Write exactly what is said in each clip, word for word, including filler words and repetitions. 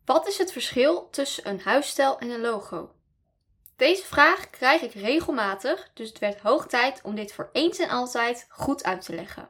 Wat is het verschil tussen een huisstijl en een logo? Deze vraag krijg ik regelmatig, dus het werd hoog tijd om dit voor eens en altijd goed uit te leggen.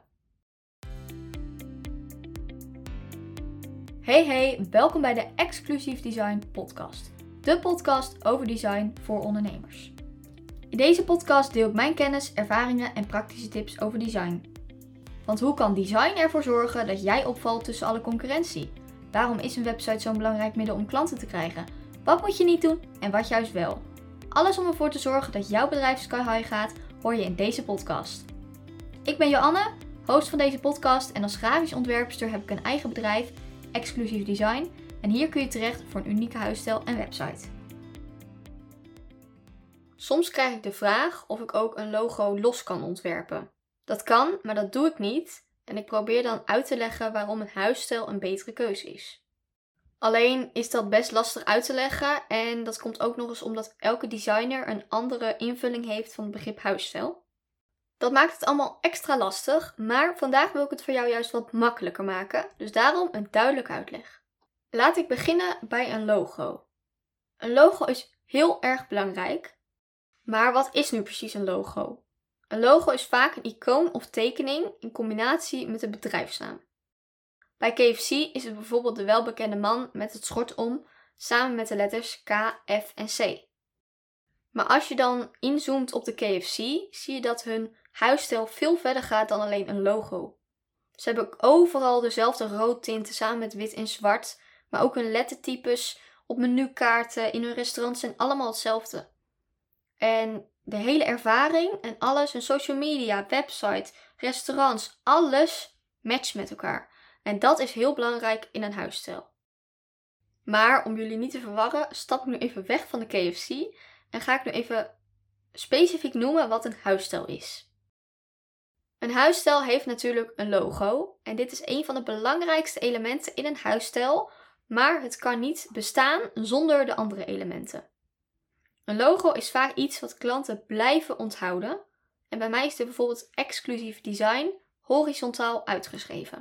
Hey hey, welkom bij de Exclusief Design podcast. De podcast over design voor ondernemers. In deze podcast deel ik mijn kennis, ervaringen en praktische tips over design. Want hoe kan design ervoor zorgen dat jij opvalt tussen alle concurrentie? Waarom is een website zo'n belangrijk middel om klanten te krijgen? Wat moet je niet doen en wat juist wel? Alles om ervoor te zorgen dat jouw bedrijf sky high gaat, hoor je in deze podcast. Ik ben Joanne, host van deze podcast en als grafisch ontwerpster heb ik een eigen bedrijf, Exclusief Design. En hier kun je terecht voor een unieke huisstijl en website. Soms krijg ik de vraag of ik ook een logo los kan ontwerpen. Dat kan, maar dat doe ik niet. En ik probeer dan uit te leggen waarom een huisstijl een betere keuze is. Alleen is dat best lastig uit te leggen en dat komt ook nog eens omdat elke designer een andere invulling heeft van het begrip huisstijl. Dat maakt het allemaal extra lastig, maar vandaag wil ik het voor jou juist wat makkelijker maken, dus daarom een duidelijke uitleg. Laat ik beginnen bij een logo. Een logo is heel erg belangrijk, maar wat is nu precies een logo? Een logo is vaak een icoon of tekening in combinatie met een bedrijfsnaam. Bij K F C is het bijvoorbeeld de welbekende man met het schort om, samen met de letters K, F en C. Maar als je dan inzoomt op de K F C, zie je dat hun huisstijl veel verder gaat dan alleen een logo. Ze hebben overal dezelfde roodtinten samen met wit en zwart, maar ook hun lettertypes op menukaarten in hun restaurants zijn allemaal hetzelfde. En de hele ervaring en alles, hun social media, website, restaurants, alles matcht met elkaar. En dat is heel belangrijk in een huisstijl. Maar om jullie niet te verwarren, stap ik nu even weg van de K F C en ga ik nu even specifiek noemen wat een huisstijl is. Een huisstijl heeft natuurlijk een logo en dit is een van de belangrijkste elementen in een huisstijl, maar het kan niet bestaan zonder de andere elementen. Een logo is vaak iets wat klanten blijven onthouden en bij mij is dit bijvoorbeeld exclusief design horizontaal uitgeschreven.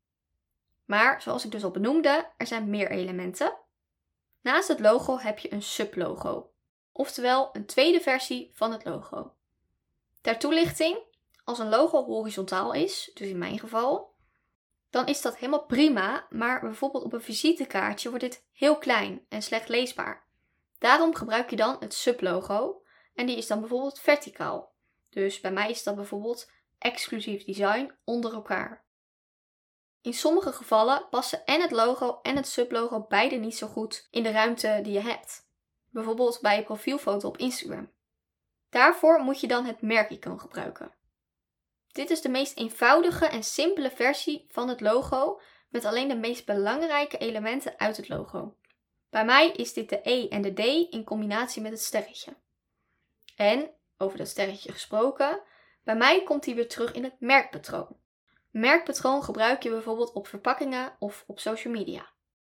Maar zoals ik dus al benoemde, er zijn meer elementen. Naast het logo heb je een sublogo, oftewel een tweede versie van het logo. Ter toelichting, als een logo horizontaal is, dus in mijn geval, dan is dat helemaal prima, maar bijvoorbeeld op een visitekaartje wordt dit heel klein en slecht leesbaar. Daarom gebruik je dan het sublogo en die is dan bijvoorbeeld verticaal. Dus bij mij is dat bijvoorbeeld exclusief design onder elkaar. In sommige gevallen passen en het logo en het sublogo beide niet zo goed in de ruimte die je hebt. Bijvoorbeeld bij je profielfoto op Instagram. Daarvoor moet je dan het merkicoon gebruiken. Dit is de meest eenvoudige en simpele versie van het logo met alleen de meest belangrijke elementen uit het logo. Bij mij is dit de E en de D in combinatie met het sterretje. En, over dat sterretje gesproken, bij mij komt hij weer terug in het merkpatroon. Merkpatroon gebruik je bijvoorbeeld op verpakkingen of op social media.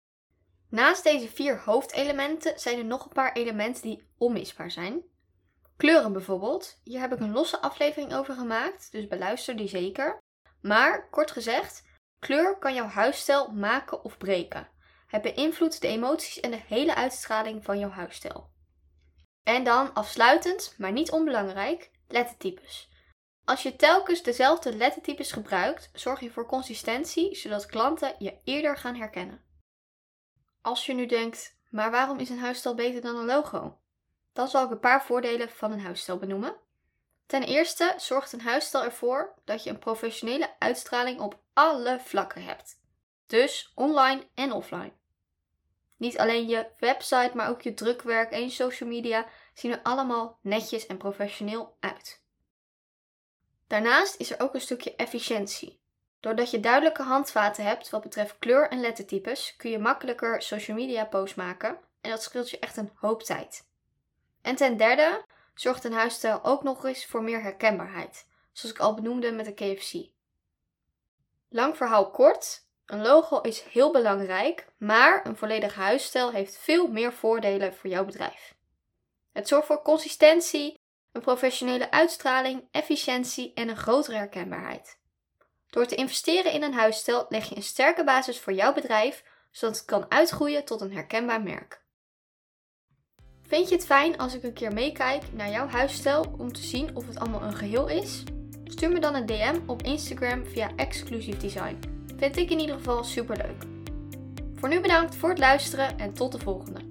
Naast deze vier hoofdelementen zijn er nog een paar elementen die onmisbaar zijn. Kleuren bijvoorbeeld, hier heb ik een losse aflevering over gemaakt, dus beluister die zeker. Maar, kort gezegd, kleur kan jouw huisstijl maken of breken. Het beïnvloedt de emoties en de hele uitstraling van jouw huisstijl. En dan afsluitend, maar niet onbelangrijk, lettertypes. Als je telkens dezelfde lettertypes gebruikt, zorg je voor consistentie, zodat klanten je eerder gaan herkennen. Als je nu denkt, maar waarom is een huisstijl beter dan een logo? Dan zal ik een paar voordelen van een huisstijl benoemen. Ten eerste zorgt een huisstijl ervoor dat je een professionele uitstraling op alle vlakken hebt. Dus online en offline. Niet alleen je website, maar ook je drukwerk en je social media zien er allemaal netjes en professioneel uit. Daarnaast is er ook een stukje efficiëntie. Doordat je duidelijke handvaten hebt wat betreft kleur en lettertypes, kun je makkelijker social media posts maken en dat scheelt je echt een hoop tijd. En ten derde zorgt een huisstijl ook nog eens voor meer herkenbaarheid, zoals ik al benoemde met de K F C. Lang verhaal kort, een logo is heel belangrijk, maar een volledige huisstijl heeft veel meer voordelen voor jouw bedrijf. Het zorgt voor consistentie, een professionele uitstraling, efficiëntie en een grotere herkenbaarheid. Door te investeren in een huisstijl leg je een sterke basis voor jouw bedrijf zodat het kan uitgroeien tot een herkenbaar merk. Vind je het fijn als ik een keer meekijk naar jouw huisstijl om te zien of het allemaal een geheel is? Stuur me dan een D M op Instagram via Exclusive Design. Vind ik in ieder geval super leuk. Voor nu bedankt voor het luisteren en tot de volgende.